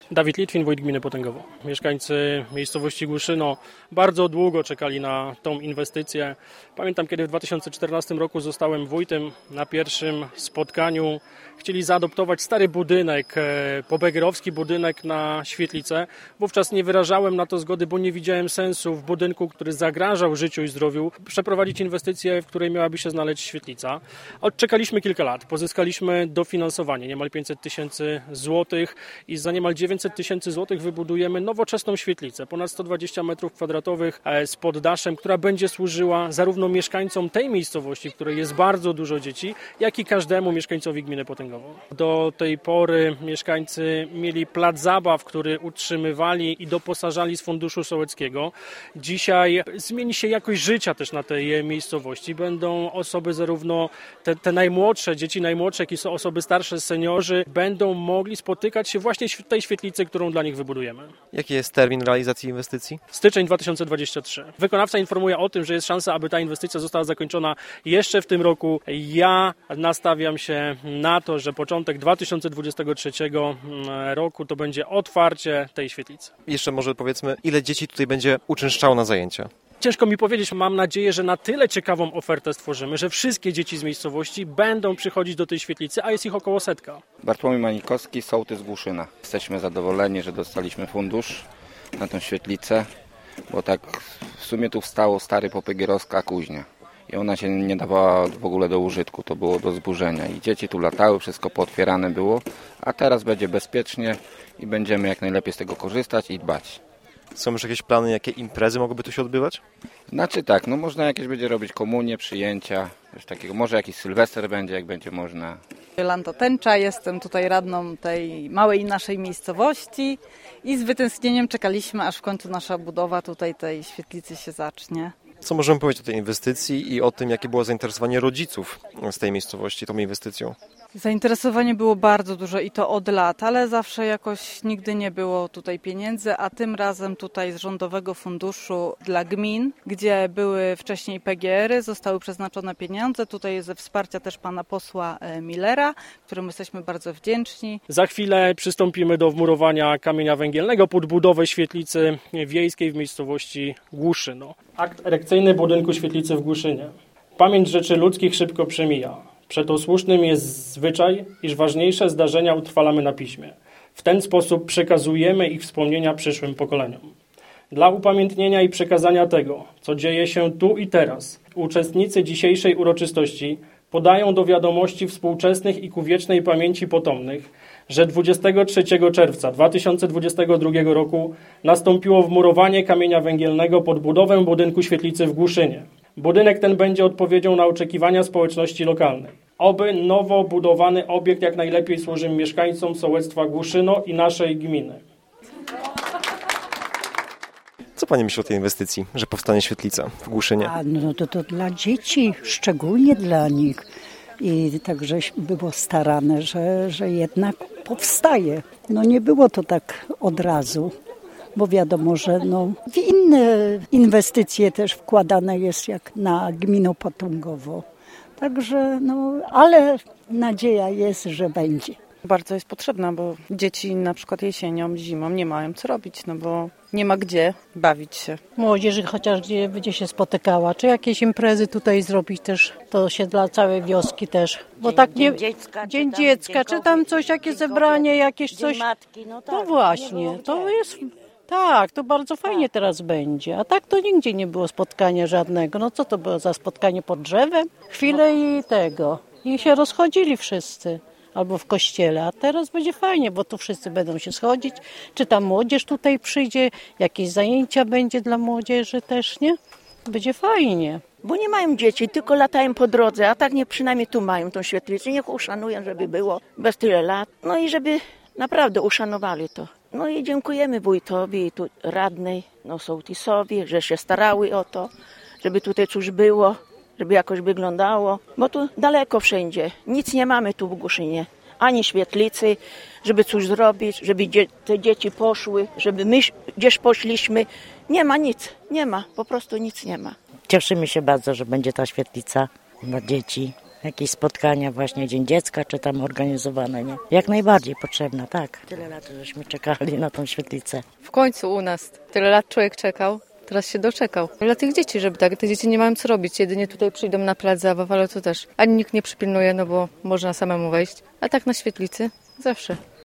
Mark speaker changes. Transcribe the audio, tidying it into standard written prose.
Speaker 1: Dawid Litwin, wójt gminy Potęgowo. Mieszkańcy miejscowości Głuszyno bardzo długo czekali na tą inwestycję. Pamiętam, kiedy w 2014 roku zostałem wójtem, na pierwszym spotkaniu chcieli zaadoptować stary budynek, pobegerowski budynek na świetlicę. Wówczas nie wyrażałem na to zgody, bo nie widziałem sensu w budynku, który zagrażał życiu i zdrowiu, przeprowadzić inwestycję, w której miałaby się znaleźć świetlica. Odczekaliśmy kilka lat, pozyskaliśmy dofinansowanie, niemal 500 tysięcy złotych i za niemal 900 tysięcy złotych wybudujemy nowoczesną świetlicę, ponad 120 metrów kwadratowych z poddaszem, która będzie służyła zarówno mieszkańcom tej miejscowości, w której jest bardzo dużo dzieci, jak i każdemu mieszkańcowi gminy Potęgowo. Do tej pory mieszkańcy mieli plac zabaw, który utrzymywali i doposażali z funduszu sołeckiego. Dzisiaj zmieni się jakość życia też na tej miejscowości. Będą osoby zarówno te najmłodsze, dzieci najmłodsze, jak i są osoby starsze, seniorzy, będą mogli spotykać się właśnie w tej świetlicy, którą dla nich wybudujemy.
Speaker 2: Jaki jest termin realizacji inwestycji?
Speaker 1: Styczeń 2023. Wykonawca informuje o tym, że jest szansa, aby ta inwestycja została zakończona jeszcze w tym roku. Ja nastawiam się na to, że początek 2023 roku to będzie otwarcie tej świetlicy.
Speaker 2: Jeszcze może powiedzmy, ile dzieci tutaj będzie uczęszczało na zajęcia?
Speaker 1: Ciężko mi powiedzieć, mam nadzieję, że na tyle ciekawą ofertę stworzymy, że wszystkie dzieci z miejscowości będą przychodzić do tej świetlicy, a jest ich około 100.
Speaker 3: Bartłomiej Manikowski, sołtys Głuszyna. Jesteśmy zadowoleni, że dostaliśmy fundusz na tę świetlicę, bo tak w sumie tu wstało stary popegierowska kuźnia. I ona się nie dawała w ogóle do użytku, to było do zburzenia. I dzieci tu latały, wszystko pootwierane było, a teraz będzie bezpiecznie i będziemy jak najlepiej z tego korzystać i dbać.
Speaker 2: Są już jakieś plany, jakie imprezy mogłyby tu się odbywać?
Speaker 3: Znaczy tak, no można jakieś będzie robić komunie, przyjęcia, coś takiego. Może jakiś sylwester będzie, jak będzie można.
Speaker 4: Jolanta Tęcza, jestem tutaj radną tej małej naszej miejscowości i z wytęsknieniem czekaliśmy, aż w końcu nasza budowa tutaj tej świetlicy się zacznie.
Speaker 2: Co możemy powiedzieć o tej inwestycji i o tym, jakie było zainteresowanie rodziców z tej miejscowości tą inwestycją?
Speaker 4: Zainteresowanie było bardzo duże i to od lat, ale zawsze jakoś nigdy nie było tutaj pieniędzy, a tym razem tutaj z Rządowego Funduszu dla Gmin, gdzie były wcześniej PGR-y, zostały przeznaczone pieniądze. Tutaj jest ze wsparcia też pana posła Millera, któremu jesteśmy bardzo wdzięczni.
Speaker 1: Za chwilę przystąpimy do wmurowania kamienia węgielnego pod budowę świetlicy wiejskiej w miejscowości Głuszyno. Akt erekcyjny budynku świetlicy w Głuszynie. Pamięć rzeczy ludzkich szybko przemija. Przeto słusznym jest zwyczaj, iż ważniejsze zdarzenia utrwalamy na piśmie. W ten sposób przekazujemy ich wspomnienia przyszłym pokoleniom. Dla upamiętnienia i przekazania tego, co dzieje się tu i teraz, uczestnicy dzisiejszej uroczystości podają do wiadomości współczesnych i ku wiecznej pamięci potomnych, że 23 czerwca 2022 roku nastąpiło wmurowanie kamienia węgielnego pod budowę budynku świetlicy w Głuszynie. Budynek ten będzie odpowiedzią na oczekiwania społeczności lokalnej. Oby nowo budowany obiekt jak najlepiej służył mieszkańcom sołectwa Głuszyno i naszej gminy.
Speaker 2: Co pani myśli o tej inwestycji, że powstanie świetlica w Głuszynie?
Speaker 5: No to dla dzieci, szczególnie dla nich. I także było starane, że jednak powstaje. No nie było to tak od razu, bo wiadomo, że w inne inwestycje też wkładane jest jak na gminę Potęgowo. Także ale nadzieja jest, że będzie.
Speaker 6: Bardzo jest potrzebna, bo dzieci na przykład jesienią, zimą nie mają co robić, bo nie ma gdzie bawić się.
Speaker 7: Młodzież chociaż gdzie będzie się spotykała, czy jakieś imprezy tutaj zrobić też, to się dla całej wioski też. Bo Dzień dziecka, czy tam coś, jakieś zebranie, jakieś coś.
Speaker 8: Matki,
Speaker 7: no właśnie, to jest. Tak, to bardzo fajnie teraz będzie. A tak to nigdzie nie było spotkania żadnego. No co to było za spotkanie pod drzewem? Chwilę i tego. I się rozchodzili wszyscy. Albo w kościele, a teraz będzie fajnie, bo tu wszyscy będą się schodzić, czy tam młodzież tutaj przyjdzie, jakieś zajęcia będzie dla młodzieży też, nie? Będzie fajnie.
Speaker 8: Bo nie mają dzieci, tylko latają po drodze, a tak nie przynajmniej tu mają tą świetlicę, niech uszanują, żeby było bez tyle lat, no i żeby naprawdę uszanowali to. No i dziękujemy wójtowi i tu radnej, sołtysowi, że się starały o to, żeby tutaj coś było, żeby jakoś wyglądało, bo tu daleko wszędzie, nic nie mamy tu w Głuszynie, ani świetlicy, żeby coś zrobić, żeby te dzieci poszły, żeby my gdzieś poszliśmy. Nie ma nic, nie ma, po prostu nic nie ma.
Speaker 9: Cieszymy się bardzo, że będzie ta świetlica dla dzieci. Jakieś spotkania właśnie, Dzień Dziecka, czy tam organizowane, nie? Jak najbardziej potrzebna, tak. Tyle lat, żeśmy czekali na tą świetlicę.
Speaker 10: W końcu u nas. Tyle lat człowiek czekał. Teraz się doczekał. Dla tych dzieci, żeby tak, te dzieci nie mają co robić. Jedynie tutaj przyjdą na plac zabaw, ale to też ani nikt nie przypilnuje, no bo można samemu wejść. A tak na świetlicy zawsze.